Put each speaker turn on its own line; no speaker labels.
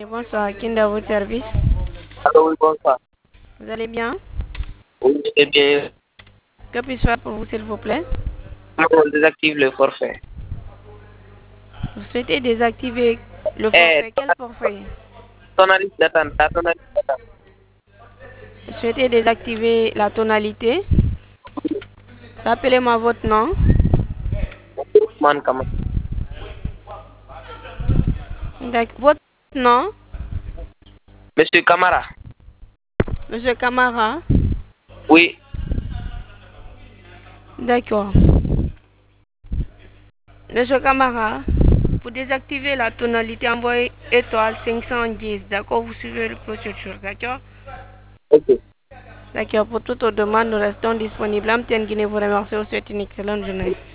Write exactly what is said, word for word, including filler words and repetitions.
Bonsoir, Kinda, votre service.
Allô, oui, bonsoir.
Vous allez bien?
Oui, c'est bien.
Que puis-je faire pour vous, s'il vous plaît?
On désactive le forfait.
Vous souhaitez désactiver le
Eh,
forfait. Quel forfait?
tonaliste d'attente, la tonaliste d'attente.
Vous souhaitez désactiver la tonalité? Rappelez-moi votre nom.
Ousmane Kamara.
D'accord. Votre nom?
Monsieur Kamara.
Monsieur Camara.
Oui,
D'accord. Monsieur Camara, pour désactiver la tonalité, envoyez étoile cinq cent dix. D'accord, vous suivez le procédure. D'accord?
ok.
D'accord. Pour toute autre demande, nous restons disponibles. Amtienne Guinée vous remercie. Vous souhaite une excellente journée.